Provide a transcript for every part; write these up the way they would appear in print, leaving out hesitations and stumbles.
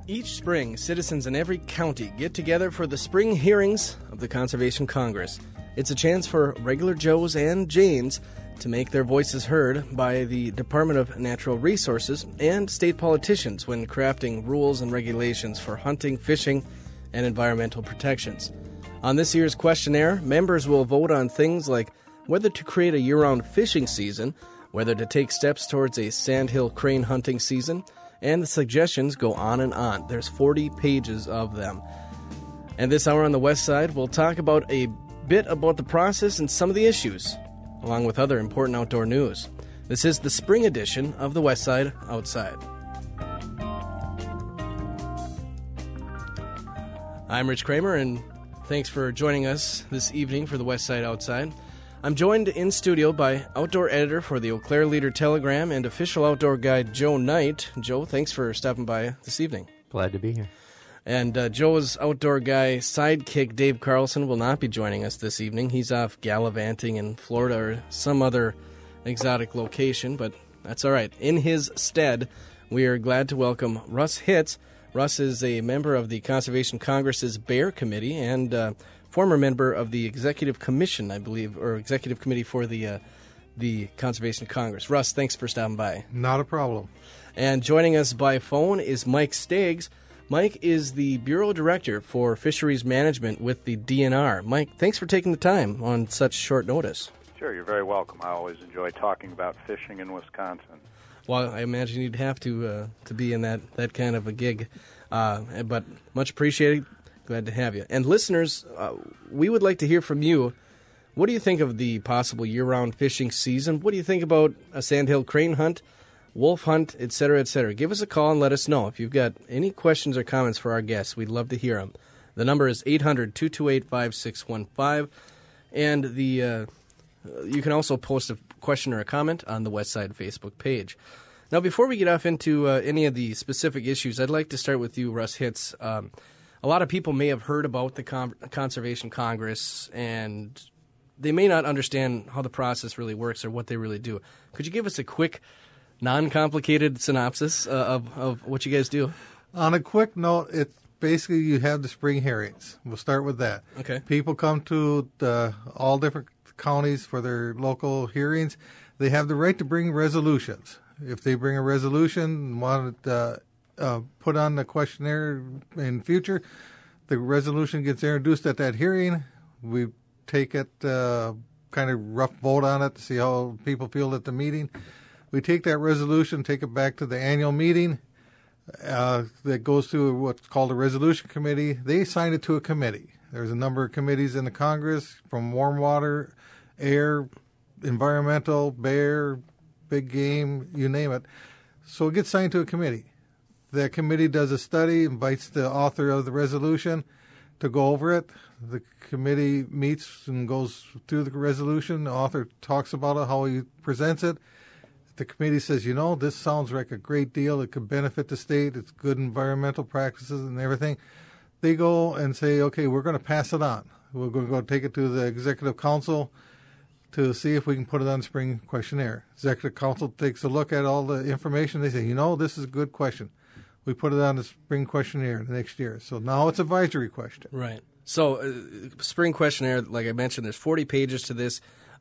Each spring, citizens in every county get together for the spring hearings of the Conservation Congress. It's a chance for regular Joes and Janes to make their voices heard by the Department of Natural Resources and state politicians when crafting rules and regulations for hunting, fishing, and environmental protections. On this year's questionnaire, members will vote on things like whether to create a year-round fishing season, whether to take steps towards a sandhill crane hunting season, and the suggestions go on and on. There's 40 pages of them. And this hour on the West Side, we'll talk about a bit about the process and some of the issues, along with other important outdoor news. This is the spring edition of the West Side Outside. I'm Rich Kramer, and thanks for joining us this evening for the West Side Outside. I'm joined in studio by outdoor editor for the Eau Claire Leader-Telegram and official outdoor guide Joe Knight. Joe, thanks for stopping by this evening. Glad to be here. And Joe's outdoor guy sidekick Dave Carlson will not be joining us this evening. He's off gallivanting in Florida or some other exotic location, but that's all right. In his stead, we are glad to welcome Russ Hitz. Russ is a member of the Conservation Congress's Bear Committee and former member of the Executive Commission, I believe, or Executive Committee for the Conservation Congress. Russ, thanks for stopping by. Not a problem. And joining us by phone is Mike Staggs. Mike is the Bureau Director for Fisheries Management with the DNR. Mike, thanks for taking the time on such short notice. Sure, you're very welcome. I always enjoy talking about fishing in Wisconsin. Well, I imagine you'd have to be in that kind of a gig, but much appreciated. Glad to have you. And listeners, we would like to hear from you. What do you think of the possible year-round fishing season? What do you think about a sandhill crane hunt, wolf hunt, et cetera, et cetera? Give us a call and let us know. If you've got any questions or comments for our guests, we'd love to hear them. The number is 800-228-5615, and you can also post a question or a comment on the West Side Facebook page. Now, before we get off into any of the specific issues, I'd like to start with you, Russ Hitz. A lot of people may have heard about the Conservation Congress, and they may not understand how the process really works or what they really do. Could you give us a quick, non-complicated synopsis of what you guys do? On a quick note, it's basically you have the spring hearings. We'll start with that. Okay. People come to all different counties for their local hearings. They have the right to bring resolutions. If they bring a resolution and want to put on the questionnaire in future, the resolution gets introduced at that hearing. We take it, kind of rough vote on it to see how people feel at the meeting. We take that resolution, take it back to the annual meeting. That goes to what's called a resolution committee. They assign it to a committee. There's a number of committees in the Congress, from warm water, air, environmental, bear, big game, you name it. So it gets assigned to a committee. That committee does a study, invites the author of the resolution to go over it. The committee meets and goes through the resolution. The author talks about it, how he presents it. The committee says, this sounds like a great deal. It could benefit the state. It's good environmental practices and everything. They go and say, okay, we're going to pass it on. We're going to go take it to the Executive Council to see if we can put it on the spring questionnaire. Executive Council takes a look at all the information. They say, this is a good question. We put it on the spring questionnaire the next year. So now it's advisory question. Right. So spring questionnaire, like I mentioned, there's 40 pages to this,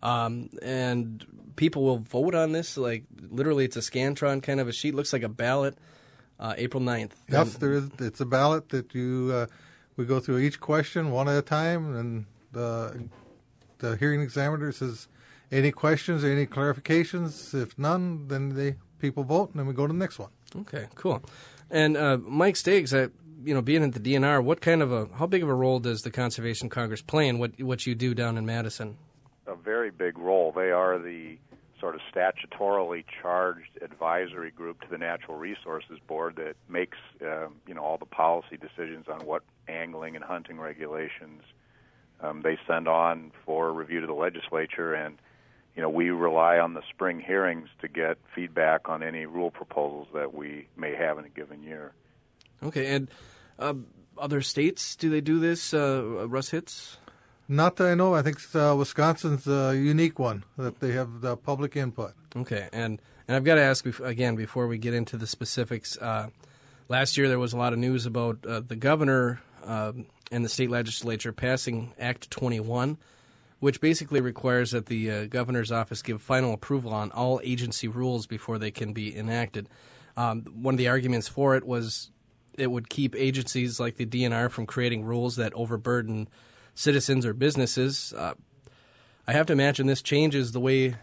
and people will vote on this. Like literally it's a Scantron kind of a sheet. Looks like a ballot, April 9th. Yes, there is. It's a ballot that we go through each question one at a time, and the hearing examiner says, any questions or any clarifications? If none, then people vote, and then we go to the next one. Okay, cool. And Mike Staggs, being at the DNR, how big of a role does the Conservation Congress play in what you do down in Madison? A very big role. They are the sort of statutorily charged advisory group to the Natural Resources Board that makes, all the policy decisions on what angling and hunting regulations they send on for review to the legislature, and we rely on the spring hearings to get feedback on any rule proposals that we may have in a given year. Okay, and other states, do they do this, Russ Hitz? Not that I know. I think Wisconsin's a unique one, that they have the public input. Okay, and I've got to ask again before we get into the specifics. Last year there was a lot of news about the governor and the state legislature passing Act 21, which basically requires that the governor's office give final approval on all agency rules before they can be enacted. One of the arguments for it was it would keep agencies like the DNR from creating rules that overburden citizens or businesses. I have to imagine this changes the way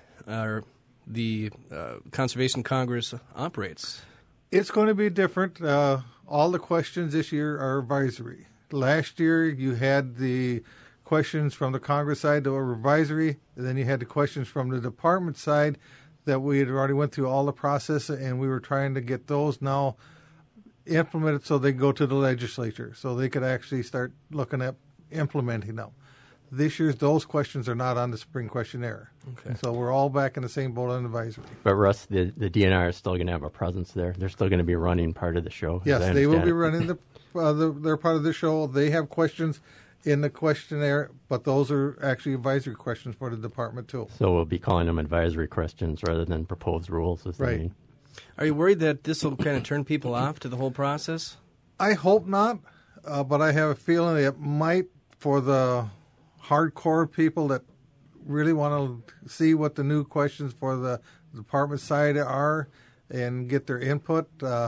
the Conservation Congress operates. It's going to be different. All the questions this year are advisory. Last year, you had the questions from the Congress side that were advisory, and then you had the questions from the department side that we had already went through all the process, and we were trying to get those now implemented so they go to the legislature, so they could actually start looking at implementing them. This year's those questions are not on the spring questionnaire. Okay. So we're all back in the same boat on advisory. But Russ, the DNR is still going to have a presence there. They're still going to be running part of the show. Yes, they will be running their part of the show. They have questions in the questionnaire, but those are actually advisory questions for the department too. So we'll be calling them advisory questions rather than proposed rules. Right. Are you worried that this will kind of turn people off to the whole process? I hope not, but I have a feeling it might for the hardcore people that really want to see what the new questions for the department side are and get their input.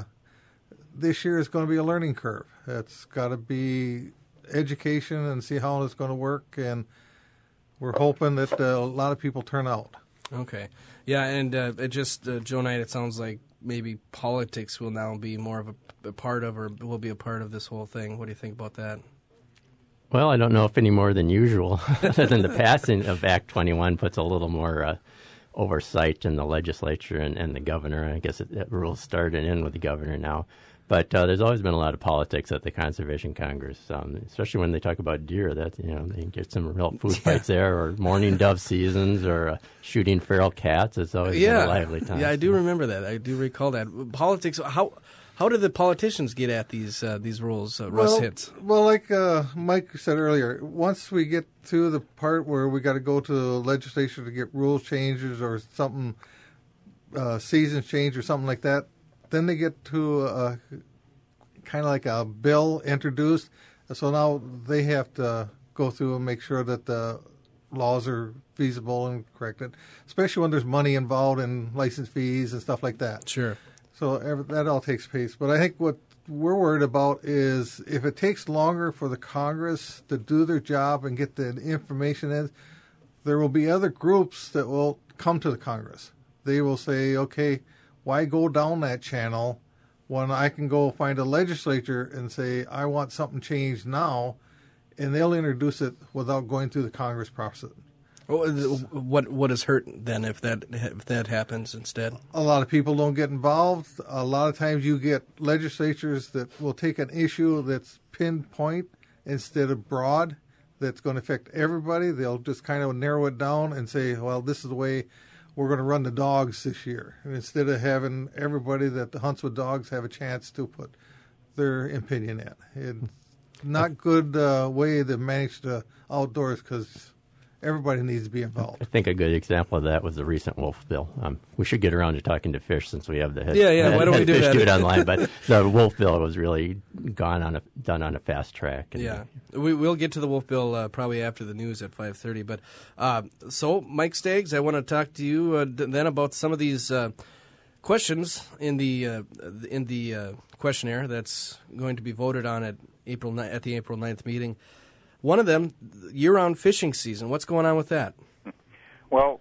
This year is going to be a learning curve. It's got to be education and see how it's going to work, and we're hoping that a lot of people turn out. Okay. Yeah, and it just, Joe Knight, it sounds like maybe politics will now be more of a part of, or will be a part of this whole thing. What do you think about that? Well, I don't know if any more than usual, other than the passing of Act 21 puts a little more oversight in the legislature and the governor. I guess that rule's started in with the governor now. But there's always been a lot of politics at the Conservation Congress, especially when they talk about deer. That they get some real food fights there, or mourning dove seasons, or shooting feral cats. It's always been a lively time. Yeah, I do remember that. I do recall that. Politics. How do the politicians get at these rules? Russ hits. Well, like Mike said earlier, once we get to the part where we got to go to the legislature to get rule changes or something, seasons change or something like that, then they get to kind of like a bill introduced. So now they have to go through and make sure that the laws are feasible and correct, especially when there's money involved in license fees and stuff like that. Sure. So that all takes place. But I think what we're worried about is if it takes longer for the Congress to do their job and get the information in, there will be other groups that will come to the Congress. They will say, okay, why go down that channel when I can go find a legislature and say, I want something changed now, and they'll introduce it without going through the Congress process. What is hurt then if that happens instead? A lot of people don't get involved. A lot of times you get legislatures that will take an issue that's pinpoint instead of broad, that's going to affect everybody. They'll just kind of narrow it down and say, well, this is the way we're going to run the dogs this year. And instead of having everybody that hunts with dogs have a chance to put their opinion in. It's not good way to manage the outdoors because everybody needs to be involved. I think a good example of that was the recent wolf bill. We should get around to talking to Fish since we have the head. Why don't we do Fish that? do it online? But the wolf bill was really done on a fast track. Yeah, we'll get to the wolf bill probably after the news at 5:30. But so, Mike Staggs, I want to talk to you then about some of these questions in the questionnaire that's going to be voted on at the April 9th meeting. One of them, year-round fishing season. What's going on with that? Well,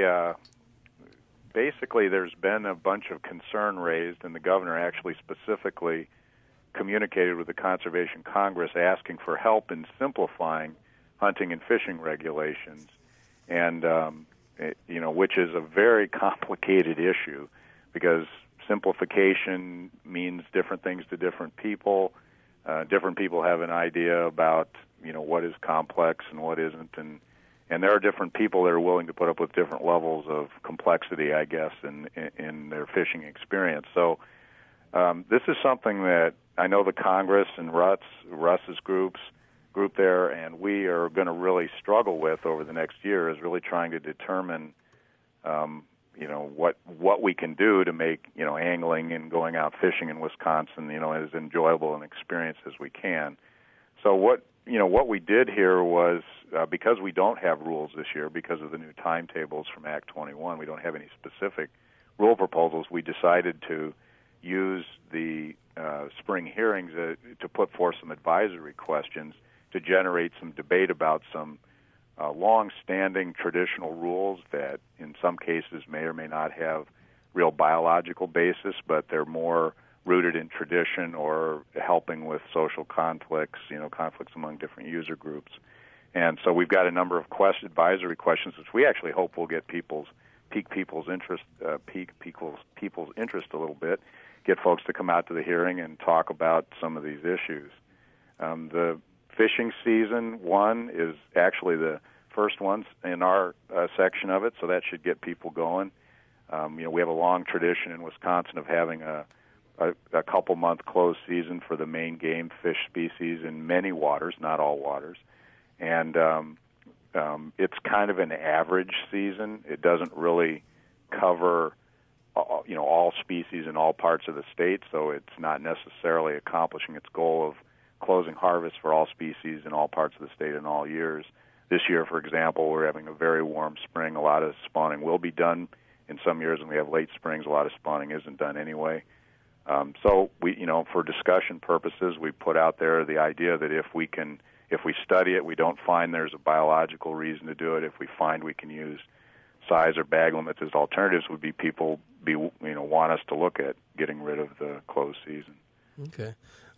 basically there's been a bunch of concern raised, and the governor actually specifically communicated with the Conservation Congress asking for help in simplifying hunting and fishing regulations, and which is a very complicated issue because simplification means different things to different people. Different people have an idea about what is complex and what isn't, and there are different people that are willing to put up with different levels of complexity, I guess, in their fishing experience. So this is something that I know the Congress and Russ's group there, and we are going to really struggle with over the next year, is really trying to determine what we can do to make angling and going out fishing in Wisconsin as enjoyable an experience as we can. So what we did here was because we don't have rules this year because of the new timetables from Act 21, we don't have any specific rule proposals. We decided to use the spring hearings to put forth some advisory questions to generate some debate about some long-standing traditional rules that in some cases may or may not have real biological basis, but they're more rooted in tradition or helping with social conflicts, conflicts among different user groups. And so we've got a number of advisory questions, which we actually hope will pique people's interest a little bit, get folks to come out to the hearing and talk about some of these issues. The fishing season one is actually the first one in our section of it, so that should get people going. We have a long tradition in Wisconsin of having a couple-month closed season for the main game fish species in many waters, not all waters. And it's kind of an average season. It doesn't really cover all species in all parts of the state, so it's not necessarily accomplishing its goal of closing harvest for all species in all parts of the state in all years. This year, for example, we're having a very warm spring. A lot of spawning will be done. In some years when we have late springs, a lot of spawning isn't done anyway. So we, for discussion purposes, we put out there the idea that if we study it, we don't find there's a biological reason to do it. If we find we can use size or bag limits as alternatives, would be people want us to look at getting rid of the closed season. Okay,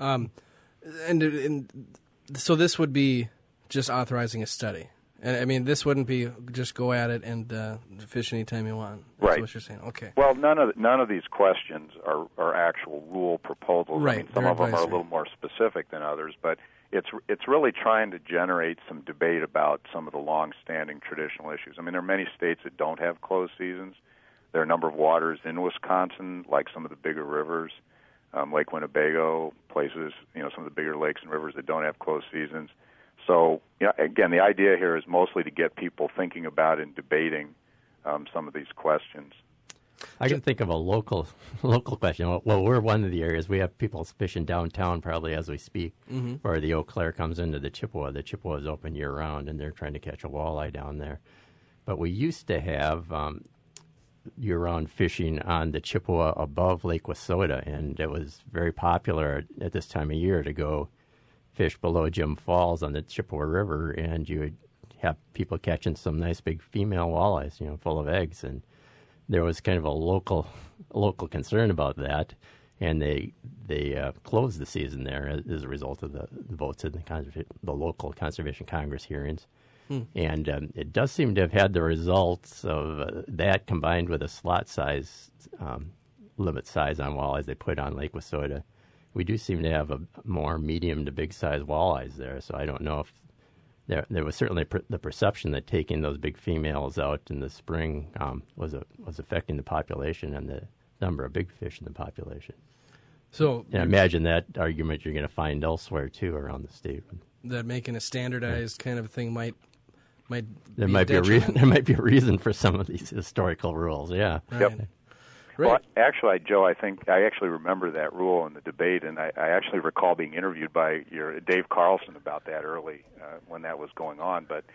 and so this would be just authorizing a study. And I mean, this wouldn't be just go at it and fish anytime you want. That's right. What you're saying. Okay. Well, none of these questions are actual rule proposals. Right. I mean, some of them are a little more specific than others, but it's really trying to generate some debate about some of the long-standing traditional issues. I mean, there are many states that don't have closed seasons. There are a number of waters in Wisconsin, like some of the bigger rivers, Lake Winnebago, places, some of the bigger lakes and rivers that don't have closed seasons. So, again, the idea here is mostly to get people thinking about and debating some of these questions. I can think of a local question. Well, we're one of the areas. We have people fishing downtown probably as we speak, where the Eau Claire comes into the Chippewa. The Chippewa is open year-round, and they're trying to catch a walleye down there. But we used to have year-round fishing on the Chippewa above Lake Wissota, and it was very popular at this time of year to go fish below Jim Falls on the Chippewa River, and you would have people catching some nice big female walleyes, full of eggs. And there was kind of a local concern about that, and they closed the season there as a result of the votes in the local Conservation Congress hearings. And it does seem to have had the results of that combined with a slot size limit size on walleyes they put on Lake Wissota. We do seem to have a more medium to big size walleyes there, so I don't know if there was certainly the perception that taking those big females out in the spring was affecting the population and the number of big fish in the population. So, and I imagine that argument you're going to find elsewhere too around the state. That making a standardized kind of thing might there might be a reason for some of these historical rules. Yeah. Right. Yep. Right. Well, actually, Joe, I think I actually remember that rule in the debate, and I actually recall being interviewed by your Dave Carlson about that early when that was going on. But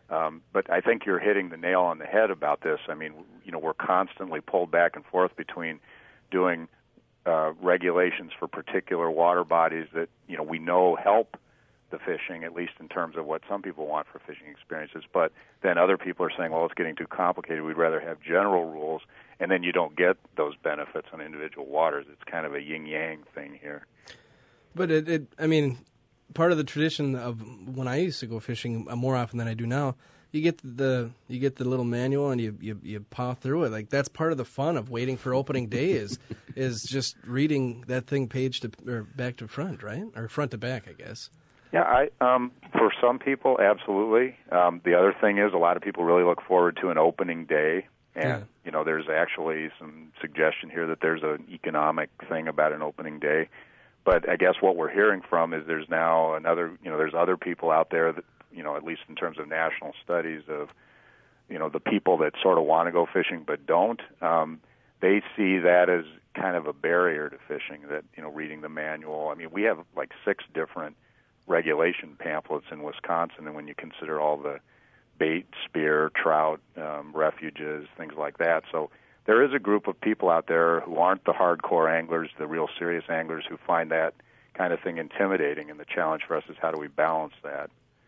I think you're hitting the nail on the head about this. I mean, we're constantly pulled back and forth between doing regulations for particular water bodies that we know help the fishing, at least in terms of what some people want for fishing experiences. But then other people are saying, well, it's getting too complicated. We'd rather have general rules, and then you don't get those benefits on individual waters. It's kind of a yin-yang thing here. But I mean, part of the tradition of when I used to go fishing more often than I do now, you get the little manual and you paw through it. Like, that's part of the fun of waiting for opening day is just reading that thing or back to front, right? Or front to back, I guess. Yeah, for some people, absolutely. The other thing is a lot of people really look forward to an opening day. And, there's actually some suggestion here that there's an economic thing about an opening day. But I guess what we're hearing from is there's now there's other people out there that, at least in terms of national studies of the people that sort of want to go fishing but don't, they see that as kind of a barrier to fishing, that, reading the manual. I mean, we have like 6 different regulation pamphlets in Wisconsin, and when you consider all the bait, spear, trout, refuges, things like that. So there is a group of people out there who aren't the hardcore anglers, the real serious anglers, who find that kind of thing intimidating, and the challenge for us is how do we balance that?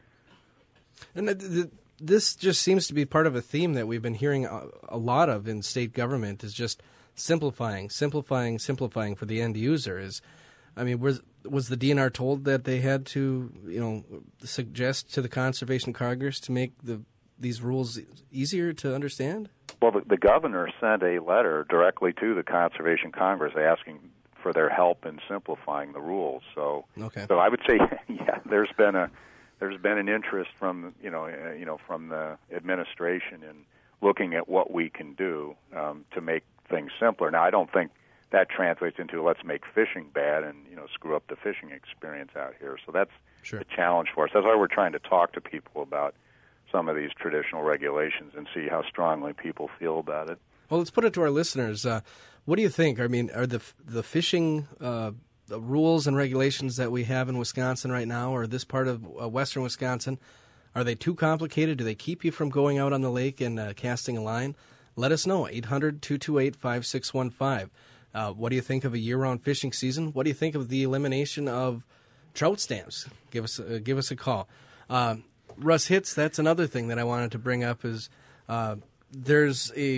And this just seems to be part of a theme that we've been hearing a lot of in state government, is just simplifying for the end user. Was the DNR told that they had to, suggest to the Conservation Congress to make these rules easier to understand? Well, the governor sent a letter directly to the Conservation Congress asking for their help in simplifying the rules. So, okay. So I would say, yeah, there's been an interest from from the administration in looking at what we can do to make things simpler. Now, I don't think that translates into let's make fishing bad and screw up the fishing experience out here. So that's sure. the challenge for us. That's why we're trying to talk to people about some of these traditional regulations and see how strongly people feel about it. Well, let's put it to our listeners. What do you think? I mean, are the fishing the rules and regulations that we have in Wisconsin right now, or this part of western Wisconsin, are they too complicated? Do they keep you from going out on the lake and casting a line? Let us know, 800-228-5615. What do you think of a year-round fishing season? What do you think of the elimination of trout stamps? Give us a call. Russ Hitz, that's another thing that I wanted to bring up is there's a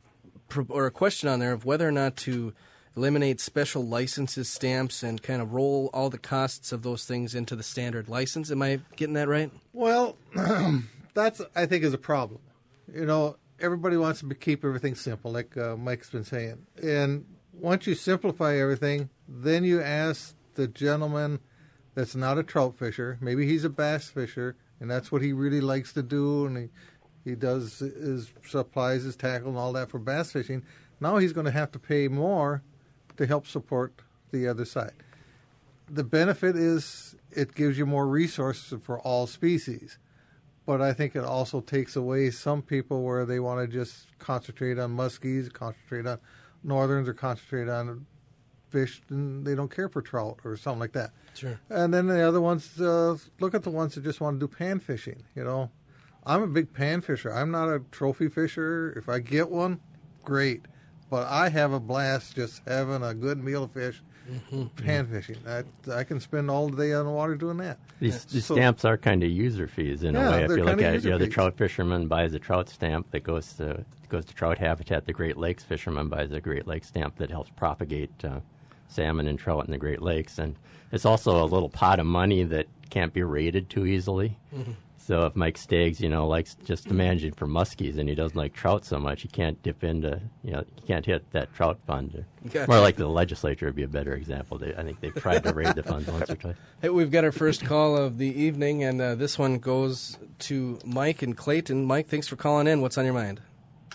question on there of whether or not to eliminate special licenses, stamps, and kind of roll all the costs of those things into the standard license. Am I getting that right? Well, that's, I think, is a problem. Everybody wants to keep everything simple, like Mike's been saying. And once you simplify everything, then you ask the gentleman that's not a trout fisher, maybe he's a bass fisher, and that's what he really likes to do, and he does supplies his tackle and all that for bass fishing. Now he's going to have to pay more to help support the other side. The benefit is it gives you more resources for all species, but I think it also takes away some people where they want to just concentrate on muskies, concentrate on northerns, or concentrate on fish, and they don't care for trout or something like that. Sure. And then the other ones, look at the ones that just want to do pan fishing. I'm a big pan fisher. I'm not a trophy fisher. If I get one, great. But I have a blast just having a good meal of fish, pan fishing. I can spend all day on the water doing that. These stamps are kind of user fees in a way. If you look at it, the trout fisherman buys a trout stamp that goes to trout habitat. The Great Lakes fisherman buys a Great Lakes stamp that helps propagate salmon and trout in the Great Lakes. And it's also a little pot of money that can't be rated too easily. Mm-hmm. So if Mike Staggs, likes just to manage it for muskies and he doesn't like trout so much, he can't dip into, he can't hit that trout fund. Gotcha. More like the legislature would be a better example. I think they've tried to raid the funds once or twice. Hey, we've got our first call of the evening, and this one goes to Mike in Clayton. Mike, thanks for calling in. What's on your mind?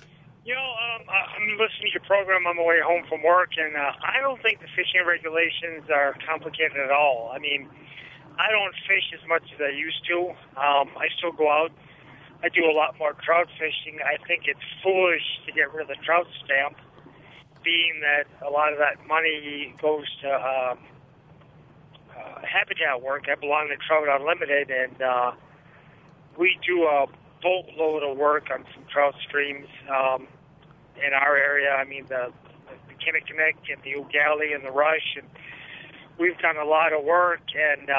I'm listening to your program on my way home from work, and I don't think the fishing regulations are complicated at all. I mean, I don't fish as much as I used to. I still go out. I do a lot more trout fishing. I think it's foolish to get rid of the trout stamp, being that a lot of that money goes to habitat work. I belong to Trout Unlimited, and we do a boatload of work on some trout streams in our area. I mean, the Kinnickinnick and the Ugali and the Rush, and we've done a lot of work, and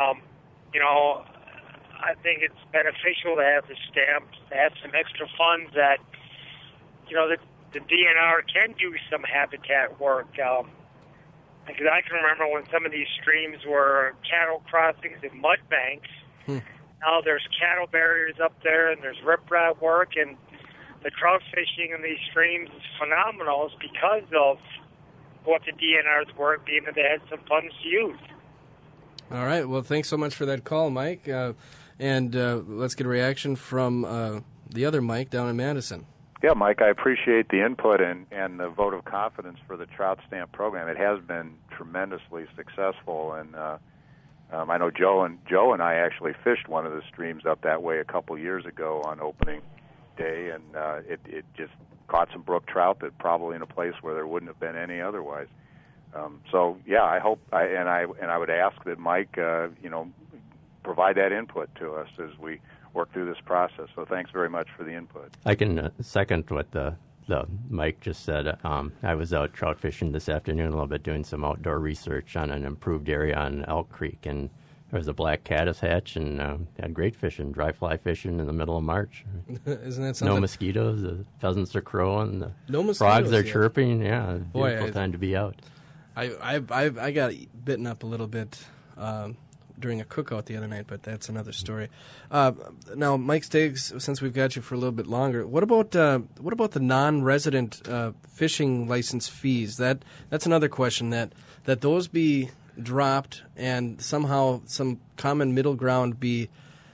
I think it's beneficial to have the stamps, to have some extra funds that, the DNR can do some habitat work. Because I can remember when some of these streams were cattle crossings and mud banks. Now there's cattle barriers up there, and there's riprap work, and the trout fishing in these streams is phenomenal. It's because of what the DNR's work, being that they had some funds to use. All right. Well, thanks so much for that call, Mike. And let's get a reaction from the other Mike down in Madison. Yeah, Mike, I appreciate the input and the vote of confidence for the trout stamp program. It has been tremendously successful, and I know Joe and I actually fished one of the streams up that way a couple years ago on opening day, and it just caught some brook trout that probably in a place where there wouldn't have been any otherwise. So yeah, I hope I would ask that Mike, provide that input to us as we work through this process. So thanks very much for the input. I can second what the Mike just said. I was out trout fishing this afternoon a little bit, doing some outdoor research on an improved area on Elk Creek, and there was a black caddis hatch, and had great fishing, dry fly fishing in the middle of March. Isn't that something? No mosquitoes, the pheasants are crowing, the No frogs are yet. chirping. Yeah, Boy, beautiful time to be out. I got bitten up a little bit during a cookout the other night, but that's another story. Now, Mike Stiggs, since we've got you for a little bit longer, what about the non-resident fishing license fees? That's another question. That those be dropped and somehow some common middle ground be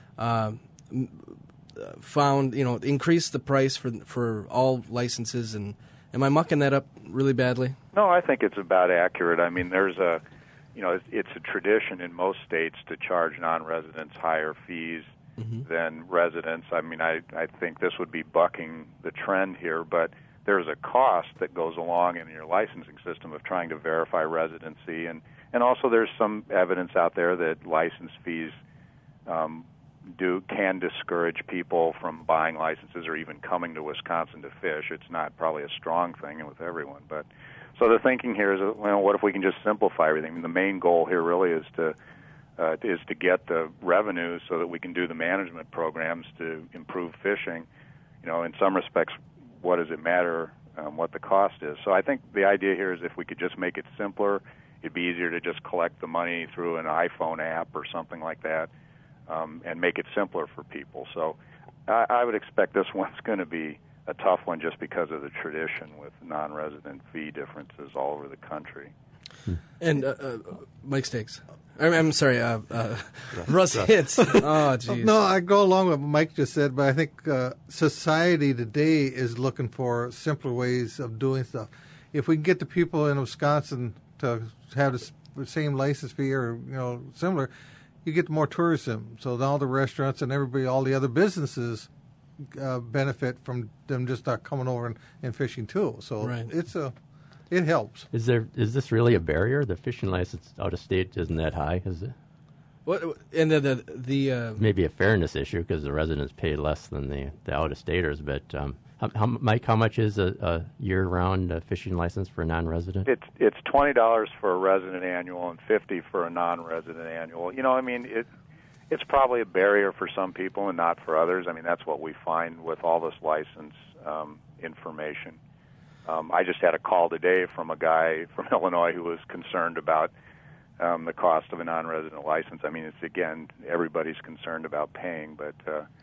found. Increase the price for all licenses. And am I mucking that up really badly? No, I think it's about accurate. I mean, there's it's a tradition in most states to charge non-residents higher fees than residents. I mean, I think this would be bucking the trend here, but there's a cost that goes along in your licensing system of trying to verify residency, and also there's some evidence out there that license fees can discourage people from buying licenses or even coming to Wisconsin to fish. It's not probably a strong thing with everyone, but so the thinking here is, what if we can just simplify everything? I mean, the main goal here really is to get the revenue so that we can do the management programs to improve fishing. In some respects, what does it matter what the cost is? So I think the idea here is if we could just make it simpler, it'd be easier to just collect the money through an iPhone app or something like that, and make it simpler for people. So I would expect this one's going to be a tough one just because of the tradition with non-resident fee differences all over the country. And Mike Stiggs. I'm sorry, Russ Hitz. Oh, geez. No, I go along with what Mike just said, but I think society today is looking for simpler ways of doing stuff. If we can get the people in Wisconsin to have the same license fee or similar, you get more tourism. So all the restaurants and everybody, all the other businesses benefit from them just not coming over and fishing too. So right. It helps. Is this really a barrier? The fishing license out of state isn't that high, is it? What and the maybe a fairness issue because the residents pay less than the out of staters. But Mike, how much is a year-round fishing license for a non-resident? It's $20 for a resident annual and $50 for a non-resident annual. It's probably a barrier for some people and not for others. I mean, that's what we find with all this license information. I just had a call today from a guy from Illinois who was concerned about the cost of a non-resident license. I mean, everybody's concerned about paying, but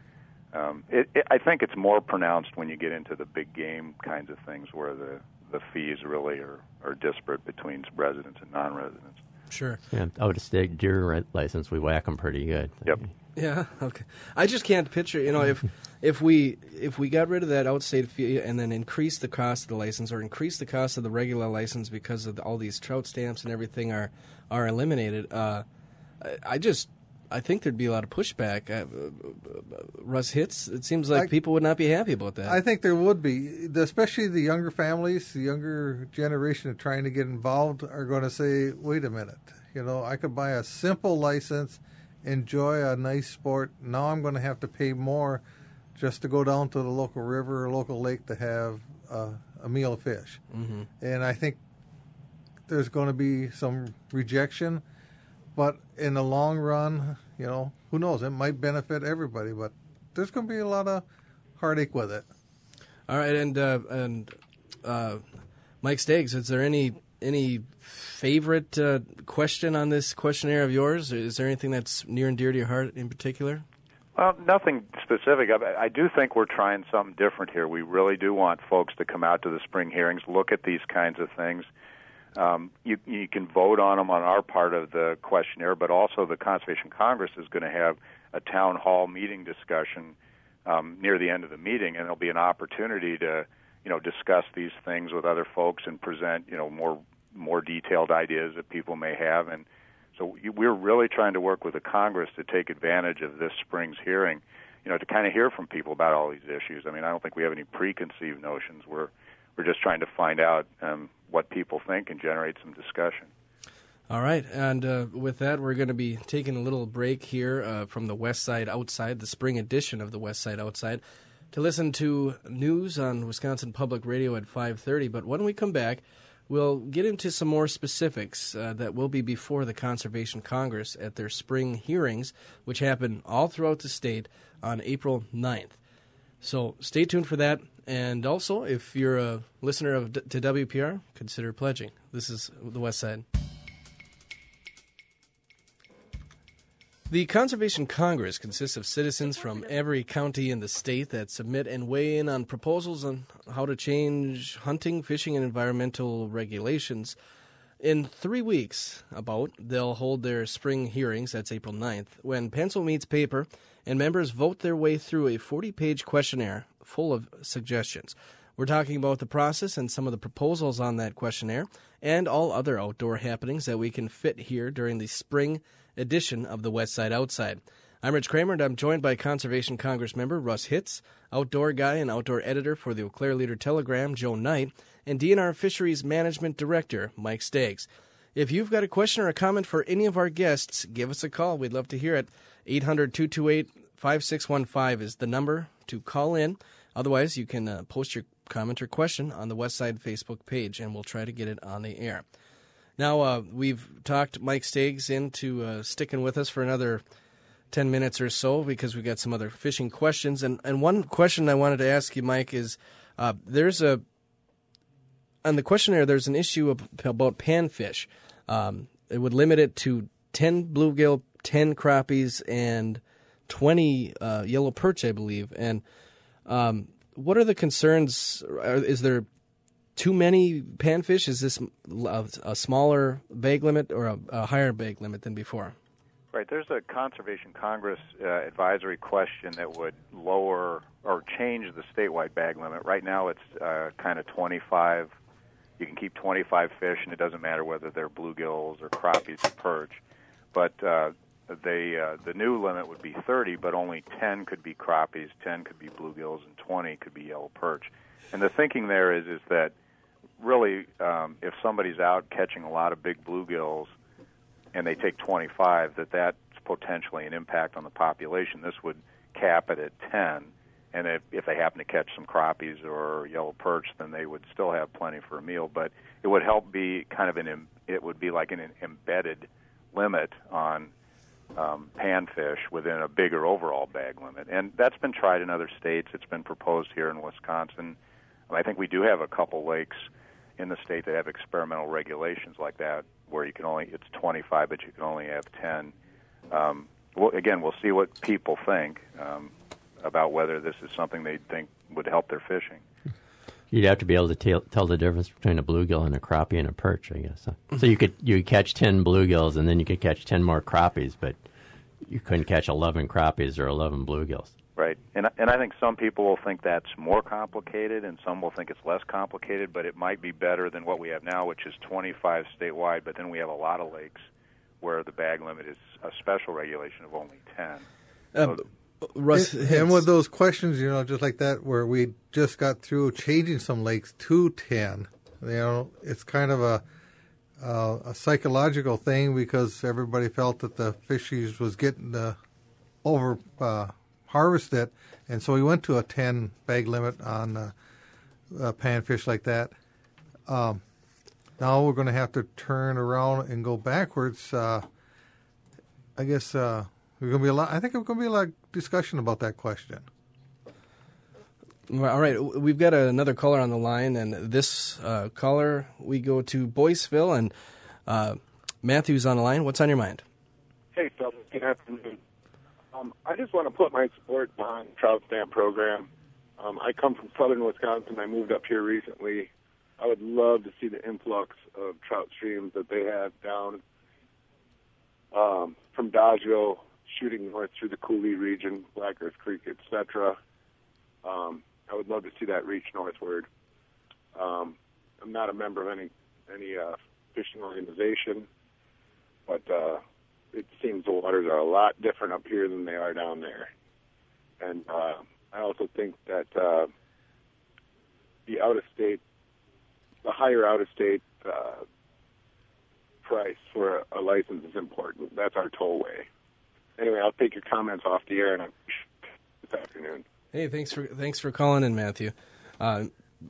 I think it's more pronounced when you get into the big game kinds of things where the fees really are disparate between residents and non-residents. Sure. Yeah, out of state deer license, we whack them pretty good. Yep. Yeah. Okay. I just can't picture. If we got rid of that outstate fee and then increase the cost of the license or increase the cost of the regular license because of all these trout stamps and everything are eliminated, I think there'd be a lot of pushback. Russ Hitz. It seems like people would not be happy about that. I think there would be, especially the younger families, the younger generation trying to get involved are going to say, wait a minute, I could buy a simple license, enjoy a nice sport. Now I'm going to have to pay more just to go down to the local river or local lake to have a meal of fish. Mm-hmm. And I think there's going to be some rejection. But in the long run, who knows? It might benefit everybody, but there's going to be a lot of heartache with it. All right, and Mike Stiggs, is there any favorite question on this questionnaire of yours? Is there anything that's near and dear to your heart in particular? Well, nothing specific. I do think we're trying something different here. We really do want folks to come out to the spring hearings, look at these kinds of things. You can vote on them on our part of the questionnaire, but also the Conservation Congress is going to have a town hall meeting discussion near the end of the meeting, and there'll be an opportunity to discuss these things with other folks and present more detailed ideas that people may have. And so we're really trying to work with the Congress to take advantage of this spring's hearing. to kind of hear from people about all these issues. I mean, I don't think we have any preconceived notions. We're just trying to find out what people think and generate some discussion. All right, and with that, we're going to be taking a little break here from the West Side Outside, the spring edition of the West Side Outside, to listen to news on Wisconsin Public Radio at 5:30. But when we come back, we'll get into some more specifics that will be before the Conservation Congress at their spring hearings, which happen all throughout the state on April 9th. So stay tuned for that. And also, if you're a listener to WPR, consider pledging. This is the West Side. The Conservation Congress consists of citizens from every county in the state that submit and weigh in on proposals on how to change hunting, fishing, and environmental regulations. In 3 weeks, they'll hold their spring hearings, that's April 9th, when pencil meets paper and members vote their way through a 40-page questionnaire full of suggestions. We're talking about the process and some of the proposals on that questionnaire and all other outdoor happenings that we can fit here during the spring edition of the West Side Outside. I'm Rich Kramer, and I'm joined by Conservation Congress member Russ Hitz, outdoor guy and outdoor editor for the Eau Claire Leader-Telegram, Joe Knight, and DNR Fisheries Management Director, Mike Staggs. If you've got a question or a comment for any of our guests, give us a call. We'd love to hear it. 800-228-5615 is the number to call in. Otherwise, you can post your comment or question on the West Side Facebook page, and we'll try to get it on the air. Now, we've talked Mike Staggs into sticking with us for another 10 minutes or so because we've got some other fishing questions. And one question I wanted to ask you, Mike, is on the questionnaire, there's an issue about panfish. It would limit it to 10 bluegill, 10 crappies, and 20 yellow perch, I believe. And what are the concerns? Is there too many panfish? Is this a smaller bag limit or a higher bag limit than before? Right. There's a Conservation Congress advisory question that would lower or change the statewide bag limit. Right now it's kind of 25. You can keep 25 fish, and it doesn't matter whether they're bluegills or crappies or perch. But the new limit would be 30, but only 10 could be crappies, 10 could be bluegills, and 20 could be yellow perch. And the thinking there is that really, if somebody's out catching a lot of big bluegills and they take 25, that's potentially an impact on the population. This would cap it at 10, and if they happen to catch some crappies or yellow perch, then they would still have plenty for a meal. But it would help be kind of it would be like an embedded limit on panfish within a bigger overall bag limit. And that's been tried in other states. It's been proposed here in Wisconsin. I think we do have a couple lakes in the state that have experimental regulations like that, where it's 25, but you can only have 10. We'll see what people think about whether this is something they think would help their fishing. You'd have to be able to tell the difference between a bluegill and a crappie and a perch, I guess. So you could catch 10 bluegills, and then you could catch 10 more crappies, but you couldn't catch 11 crappies or 11 bluegills. Right, and I think some people will think that's more complicated, and some will think it's less complicated, but it might be better than what we have now, which is 25 statewide, but then we have a lot of lakes where the bag limit is a special regulation of only 10. Russ, and with those questions, just like that, where we just got through changing some lakes to 10, it's kind of a psychological thing because everybody felt that the fisheries was getting harvested, and so we went to a 10 bag limit on panfish like that. Now we're going to have to turn around and go backwards. I guess there's going to be a lot. I think there's going to be a lot of discussion about that question. All right, we've got another caller on the line, and this caller, we go to Boyceville, and Matthew's on the line. What's on your mind? Hey, fellas. Good afternoon. I just want to put my support behind the trout stamp program. I come from southern Wisconsin. I moved up here recently. I would love to see the influx of trout streams that they have down from Dodgeville, shooting north through the Cooley region, Black Earth Creek, etc. I would love to see that reach northward. I'm not a member of any fishing organization, but it seems the waters are a lot different up here than they are down there. And I also think that the higher out-of-state price for a license is important. That's our tollway. Anyway, I'll take your comments off the air this afternoon. Hey, thanks for calling in, Matthew. I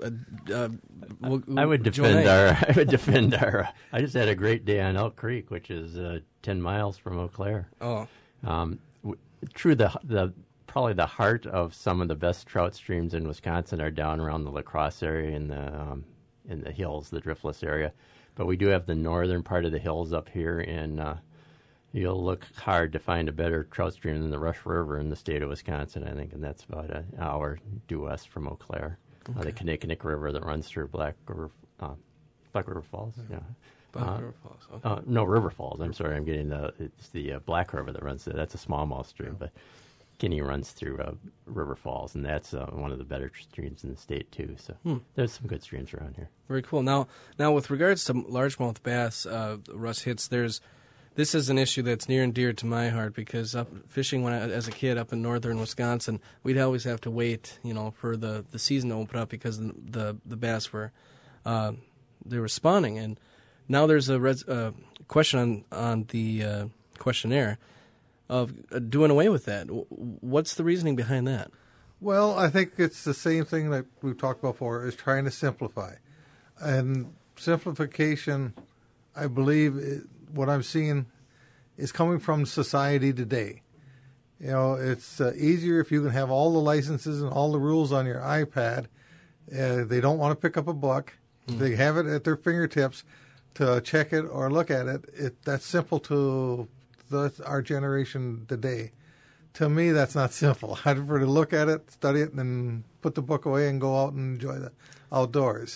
would defend our. I just had a great day on Elk Creek, which is 10 miles from Eau Claire. Oh, true. Probably the heart of some of the best trout streams in Wisconsin are down around the La Crosse area in the hills, the driftless area. But we do have the northern part of the hills up here, and you'll look hard to find a better trout stream than the Rush River in the state of Wisconsin, I think, and that's about an hour due west from Eau Claire. okay. The Kinnickinnick River that runs through Black River Falls. Yeah. Black River Falls. Okay. No, River Falls. I'm sorry, I'm getting it's the Black River that runs there. That's a smallmouth stream, but Kinney runs through River Falls, and that's one of the better streams in the state too. So there's some good streams around here. Very cool. Now with regards to largemouth bass, Russ hits. This is an issue that's near and dear to my heart because fishing as a kid up in northern Wisconsin, we'd always have to wait, for the season to open up because the bass were they were spawning. And now there's a question on the questionnaire of doing away with that. What's the reasoning behind that? Well, I think it's the same thing that we've talked about before, is trying to simplify. And simplification, I believe, what I'm seeing is coming from society today. It's easier if you can have all the licenses and all the rules on your iPad. They don't want to pick up a book. They have it at their fingertips to check it or look at it. That's simple to our generation today. To me, that's not simple. I'd prefer to look at it, study it, and then put the book away and go out and enjoy the outdoors.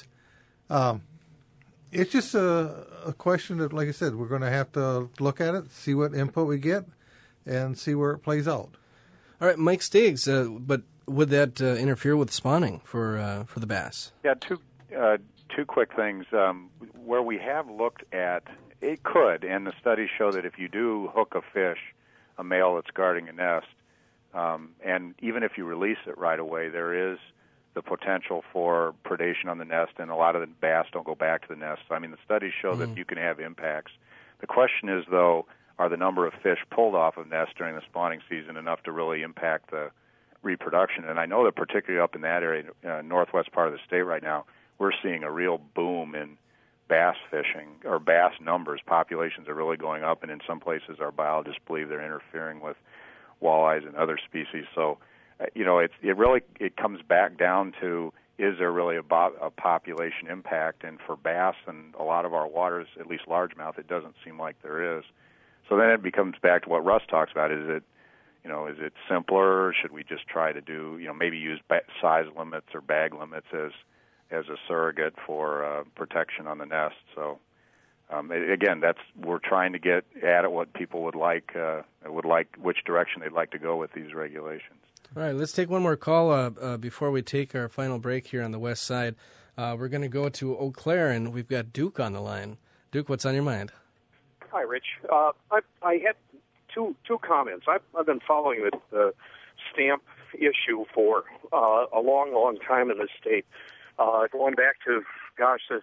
It's just a question that, like I said, we're going to have to look at it, see what input we get, and see where it plays out. All right, Mike Stiggs, but would that interfere with spawning for the bass? Yeah, two quick things. Where we have looked at, it could, and the studies show that if you do hook a fish, a male that's guarding a nest, and even if you release it right away, there is the potential for predation on the nest, and a lot of the bass don't go back to the nest. I mean, the studies show that you can have impacts. The question is, though, are the number of fish pulled off of nests during the spawning season enough to really impact the reproduction? And I know that particularly up in that area, northwest part of the state right now, we're seeing a real boom in bass fishing, or bass numbers. Populations are really going up, and in some places our biologists believe they're interfering with walleyes and other species. So, it comes back down to, is there really a population impact? And for bass and a lot of our waters, at least largemouth, it doesn't seem like there is. So then it becomes back to what Russ talks about. Is it simpler? Should we just try to do, maybe use size limits or bag limits as a surrogate for protection on the nest? So again, we're trying to get at what people would like, which direction they'd like to go with these regulations. All right, let's take one more call before we take our final break here on the west side. We're going to go to Eau Claire, and we've got Duke on the line. Duke, what's on your mind? Hi, Rich. I had two comments. I've been following the stamp issue for a long, long time in this state, going back to, the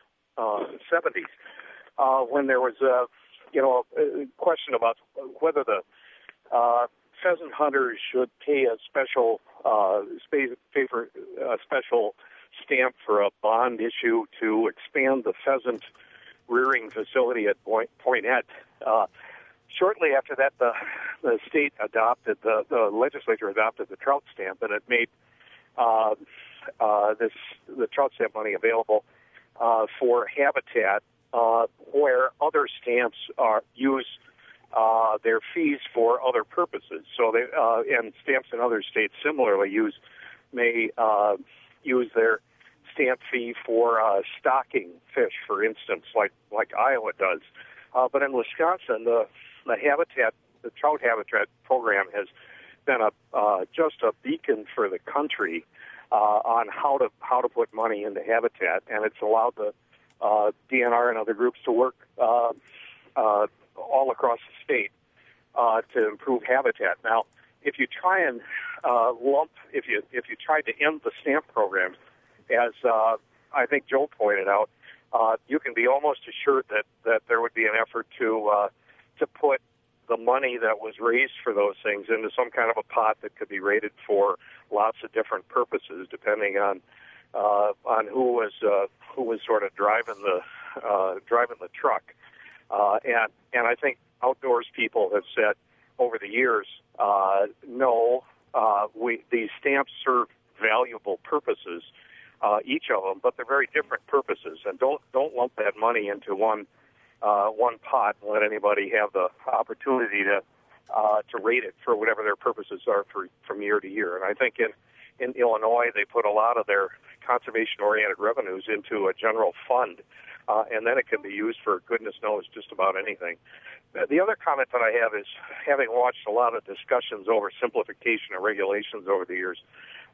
70s, when there was a question about whether the pheasant hunters should pay a special special stamp for a bond issue to expand the pheasant rearing facility at Poinette. Shortly after that, the state adopted, the legislature adopted the trout stamp, and it made the trout stamp money available for habitat, where other stamps are used their fees for other purposes. So they and stamps in other states similarly may use their stamp fee for stocking fish, for instance, like Iowa does. But in Wisconsin, the trout habitat program has been just a beacon for the country on how to put money into habitat, and it's allowed the DNR and other groups to work all across the state to improve habitat. Now, if you try and if you tried to end the stamp program, as I think Joe pointed out, you can be almost assured that there would be an effort to put the money that was raised for those things into some kind of a pot that could be rated for lots of different purposes, depending on who was sort of driving the truck. And I think outdoors people have said over the years, no, these stamps serve valuable purposes, each of them, but they're very different purposes, and don't lump that money into one pot and let anybody have the opportunity to rate it for whatever their purposes are from year to year. And I think in Illinois they put a lot of their conservation-oriented revenues into a general fund, and then it can be used for goodness knows just about anything. The other comment that I have is, having watched a lot of discussions over simplification of regulations over the years,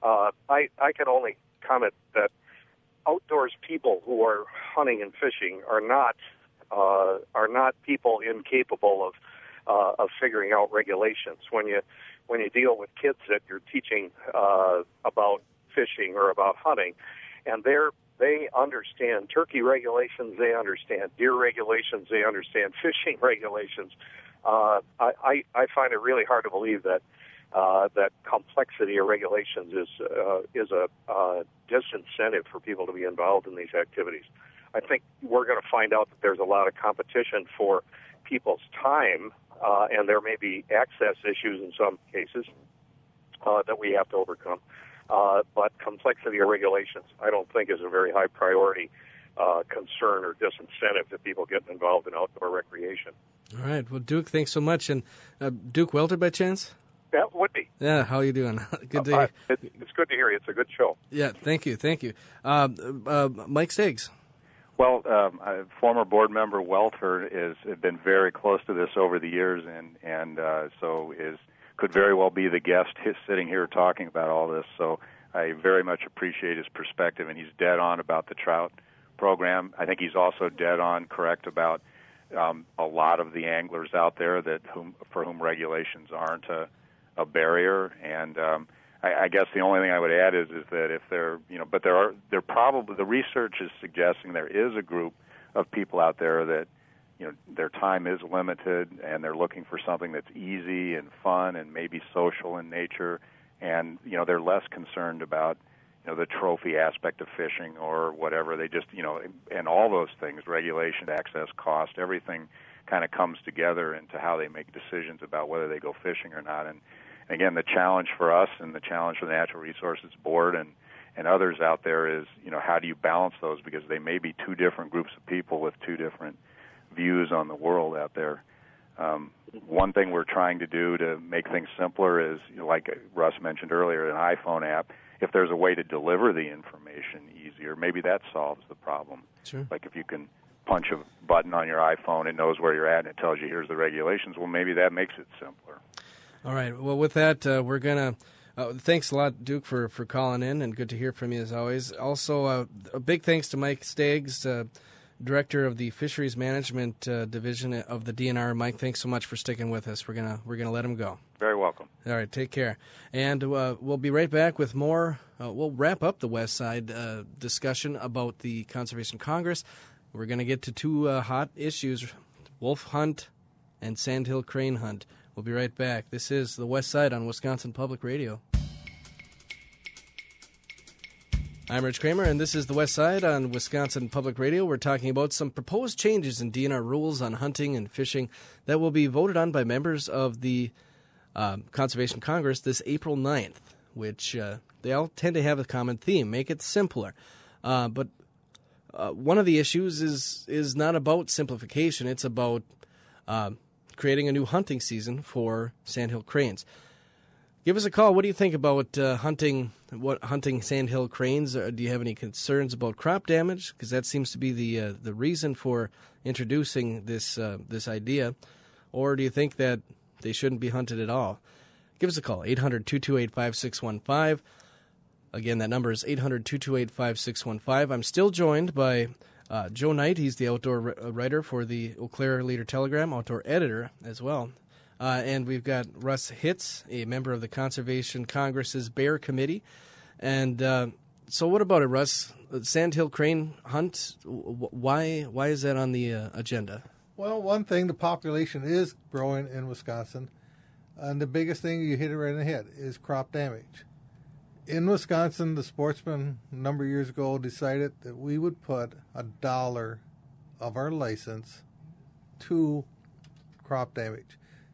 I can only comment that outdoors people who are hunting and fishing are not people incapable of figuring out regulations. When you deal with kids that you're teaching about fishing or about hunting, and they understand turkey regulations, they understand deer regulations, they understand fishing regulations. I find it really hard to believe that complexity of regulations is a disincentive for people to be involved in these activities. I think we're going to find out that there's a lot of competition for people's time, and there may be access issues in some cases that we have to overcome. But complexity of regulations, I don't think, is a very high priority concern or disincentive to people getting involved in outdoor recreation. All right. Well, Duke, thanks so much. And Duke Welter, by chance? Yeah, would be. Yeah, how you doing? Good to hear. It's good to hear you. It's a good show. Yeah, thank you. Mike Stiggs. Well, former board member Welter has been very close to this over the years, and so could very well be the guest sitting here talking about all this. So I very much appreciate his perspective, and he's dead on about the trout program. I think he's also dead on correct about a lot of the anglers out there for whom regulations aren't a barrier. And I guess the only thing I would add is that if but there probably, the research is suggesting there is a group of people out there that their time is limited and they're looking for something that's easy and fun and maybe social in nature, and they're less concerned about the trophy aspect of fishing or whatever. They just and all those things, regulation, access, cost, everything kind of comes together into how they make decisions about whether they go fishing or not. And again, the challenge for us and the challenge for the Natural Resources Board and others out there is, how do you balance those? Because they may be two different groups of people with two different views on the world out there. One thing we're trying to do to make things simpler is, like Russ mentioned earlier, an iPhone app. If there's a way to deliver the information easier, maybe that solves the problem. Sure. Like if you can punch a button on your iPhone, it knows where you're at and it tells you here's the regulations. Well, maybe that makes it simpler. All right. Well, with that, we're going to thanks a lot, Duke, for calling in, and good to hear from you as always. Also, a big thanks to Mike Stiggs, Director of the Fisheries Management Division of the DNR. Mike, thanks so much for sticking with us. We're gonna let him go. Very welcome. All right, take care. And we'll be right back with more. We'll wrap up the West Side discussion about the Conservation Congress. We're going to get to two hot issues, wolf hunt and sandhill crane hunt. We'll be right back. This is the West Side on Wisconsin Public Radio. I'm Rich Kramer, and this is the West Side on Wisconsin Public Radio. We're talking about some proposed changes in DNR rules on hunting and fishing that will be voted on by members of the Conservation Congress this April 9th, which they all tend to have a common theme, make it simpler. But one of the issues is not about simplification. It's about creating a new hunting season for sandhill cranes. Give us a call. What do you think about hunting sandhill cranes? Do you have any concerns about crop damage? Because that seems to be the reason for introducing this idea. Or do you think that they shouldn't be hunted at all? Give us a call, 800-228-5615. Again, that number is 800-228-5615. I'm still joined by Joe Knight. He's the outdoor writer for the Eau Claire Leader Telegram, outdoor editor as well. And we've got Russ Hitz, a member of the Conservation Congress's Bear Committee. And so what about it, Russ? Sandhill crane hunt, why is that on the agenda? Well, one thing, the population is growing in Wisconsin. And the biggest thing, you hit it right in the head, is crop damage. In Wisconsin, the sportsman a number of years ago decided that we would put $1 of our license to crop damage.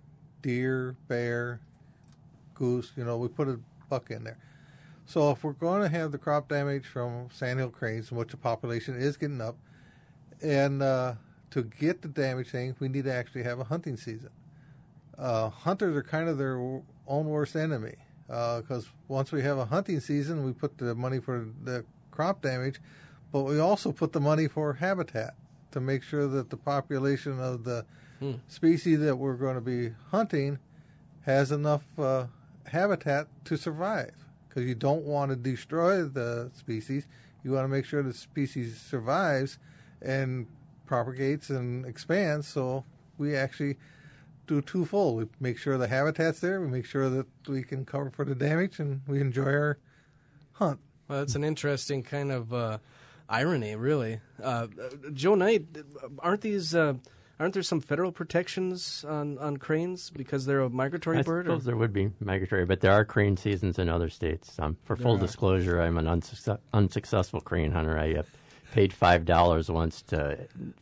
Deer, bear, goose, we put a buck in there. So if we're going to have the crop damage from sandhill cranes, which the population is getting up, and to get the damage thing, we need to actually have a hunting season. Hunters are kind of their own worst enemy, because once we have a hunting season, we put the money for the crop damage, but we also put the money for habitat to make sure that the population of the species that we're going to be hunting has enough habitat to survive. Because you don't want to destroy the species. You want to make sure the species survives and propagates and expands. So we actually do twofold. We make sure the habitat's there. We make sure that we can cover for the damage, and we enjoy our hunt. Well, that's an interesting kind of irony, really. Joe Knight, aren't there some federal protections on cranes because they're a migratory bird? I suppose there would be migratory, but there are crane seasons in other states. For full disclosure, I'm an unsuccessful crane hunter. I paid $5 once to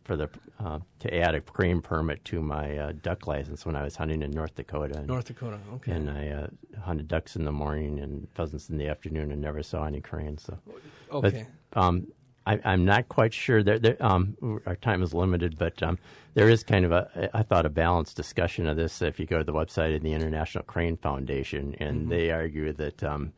add a crane permit to my duck license when I was hunting in North Dakota. North Dakota, okay. And I hunted ducks in the morning and pheasants in the afternoon and never saw any cranes. So. Okay. But, I'm not quite sure. Our time is limited, but there is kind of a balanced discussion of this. If you go to the website of the International Crane Foundation, and they argue that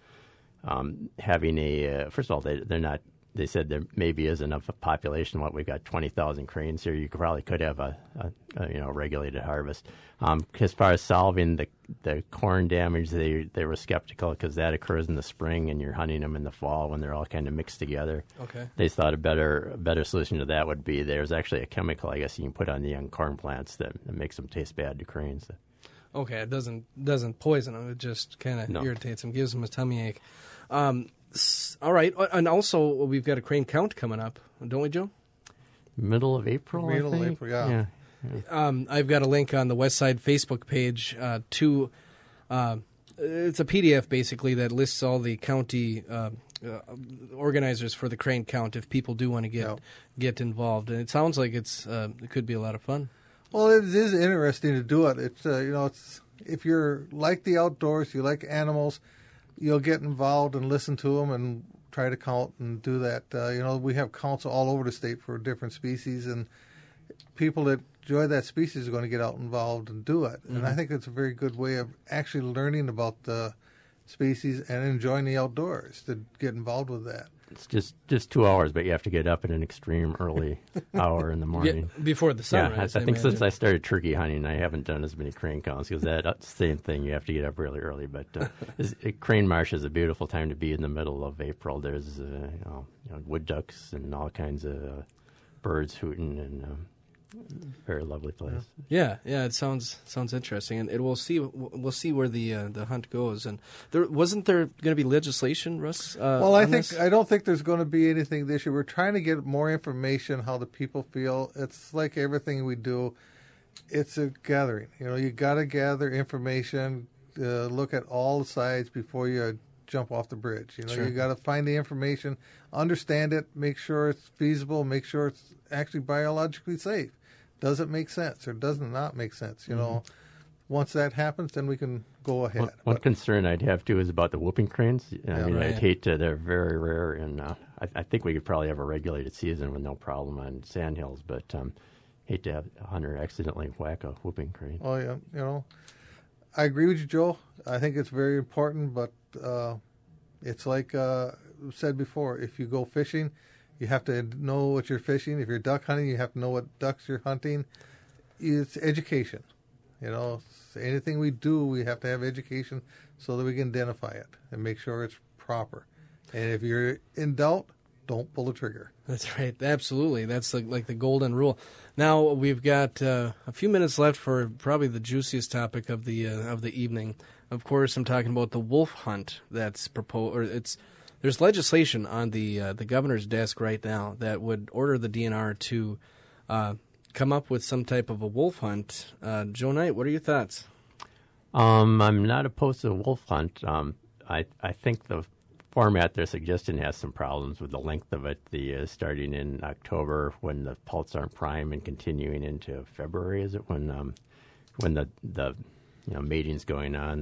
having first of all, they're not. They said there maybe is enough population. We've got 20,000 cranes here. You probably could have a regulated harvest. As far as solving the corn damage, they were skeptical because that occurs in the spring and you're hunting them in the fall when they're all kind of mixed together. Okay. They thought a better solution to that would be there's actually a chemical I guess you can put on the young corn plants that makes them taste bad to cranes. Okay, it doesn't poison them. It just kind of irritates them, gives them a tummy ache. All right, and also we've got a crane count coming up, don't we, Joe? Middle of April, Middle I think. of April, yeah. I've got a link on the West Side Facebook page to it's a PDF basically that lists all the county organizers for the crane count if people do want to get involved, and it sounds like it could be a lot of fun. Well, it is interesting to do it. It's it's if you're like the outdoors, you like animals, you'll get involved and listen to them and try to count and do that. We have counts all over the state for different species, and people that enjoy that species are going to get out involved and do it. Mm-hmm. And I think it's a very good way of actually learning about the species and enjoying the outdoors to get involved with that. It's just 2 hours, but you have to get up at an extreme early hour in the morning. Yeah, before the sunrise. Yeah, I think since I started turkey hunting, I haven't done as many crane counts because that's the same thing. You have to get up really early. But Crane Marsh is a beautiful time to be in the middle of April. There's wood ducks and all kinds of birds hooting and very lovely place. Yeah, it sounds interesting, and we'll see where the hunt goes. And wasn't there going to be legislation, Russ? I don't think there's going to be anything this year. We're trying to get more information how the people feel. It's like everything we do. It's a gathering. You got to gather information, look at all the sides before you jump off the bridge. Sure. You got to find the information, understand it, make sure it's feasible, make sure it's actually biologically safe. Does it make sense or does it not make sense? Once that happens, then we can go ahead. One concern I'd have too is about the whooping cranes. I'd hate to. They're very rare, and I think we could probably have a regulated season with no problem on sandhills, but hate to have a hunter accidentally whack a whooping crane. Oh yeah, I agree with you, Joe. I think it's very important, but it's like said before. If you go fishing, you have to know what you're fishing. If you're duck hunting, you have to know what ducks you're hunting. It's education. Anything we do, we have to have education so that we can identify it and make sure it's proper. And if you're in doubt, don't pull the trigger. That's right. Absolutely. That's like the golden rule. Now we've got a few minutes left for probably the juiciest topic of the evening. Of course, I'm talking about the wolf hunt that's proposed. Or there's legislation on the governor's desk right now that would order the DNR to come up with some type of a wolf hunt. Joe Knight, what are your thoughts? I'm not opposed to the wolf hunt. I think the format they're suggesting has some problems with the length of it. The starting in October when the pelts aren't prime and continuing into February, is it when the mating's going on?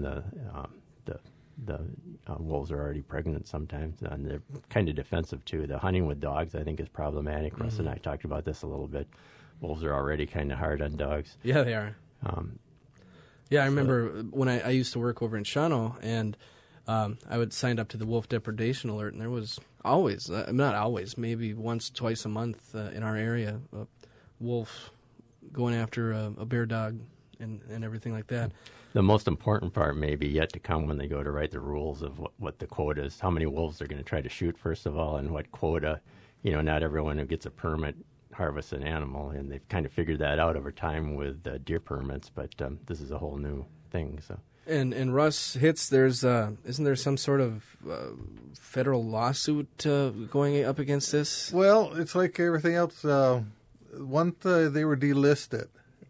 The wolves are already pregnant sometimes, and they're kind of defensive too. The hunting with dogs, I think, is problematic. Russ and I talked about this a little bit. Wolves are already kind of hard on dogs. Yeah, they are. I remember when I used to work over in Shawano, and I would sign up to the wolf depredation alert, and there was always, not always, maybe once, twice a month in our area, a wolf going after a bear dog and everything like that. The most important part may be yet to come when they go to write the rules of what the quota is, how many wolves they're going to try to shoot, first of all, and what quota. Not everyone who gets a permit harvests an animal, and they've kind of figured that out over time with deer permits, but this is a whole new thing. So. And Russ Hitz, there's isn't there some sort of federal lawsuit going up against this? Well, it's like everything else. Once they were delisted,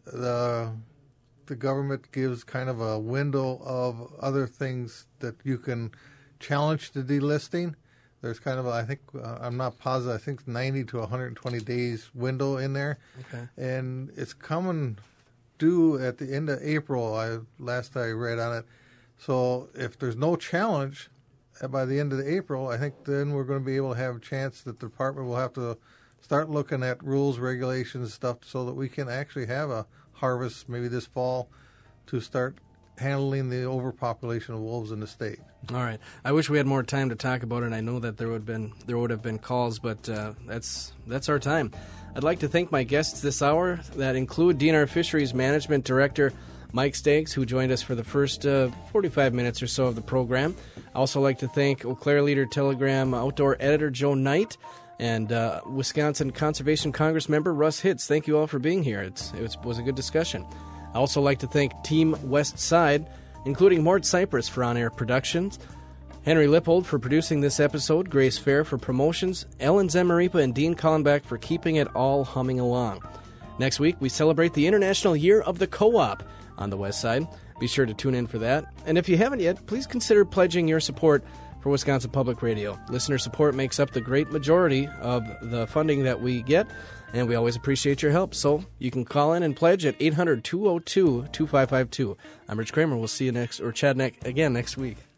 the government gives kind of a window of other things that you can challenge the delisting. There's kind of I think I'm not positive. I think 90 to 120 days window in there, okay. And it's coming due at the end of April. Last I read on it. So if there's no challenge by the end of April, I think then we're going to be able to have a chance that the department will have to start looking at rules, regulations, stuff, so that we can actually have a harvest maybe this fall to start handling the overpopulation of wolves in the state. All right. I wish we had more time to talk about it, and I know that there would have been calls, but that's our time. I'd like to thank my guests this hour that include DNR Fisheries Management Director Mike Staggs, who joined us for the first 45 minutes or so of the program. I also like to thank Eau Claire Leader Telegram Outdoor Editor Joe Knight and Wisconsin Conservation Congress member Russ Hitz. Thank you all for being here. It was a good discussion. I also like to thank Team West Side, including Mort Cypress for on-air productions, Henry Lippold for producing this episode, Grace Fair for promotions, Ellen Zemaripa and Dean Collenbach for keeping it all humming along. Next week, we celebrate the International Year of the Co-op on the West Side. Be sure to tune in for that. And if you haven't yet, please consider pledging your support for Wisconsin Public Radio. Listener support makes up the great majority of the funding that we get, and we always appreciate your help. So you can call in and pledge at 800-202-2552. I'm Rich Kramer. We'll see you chat again next week.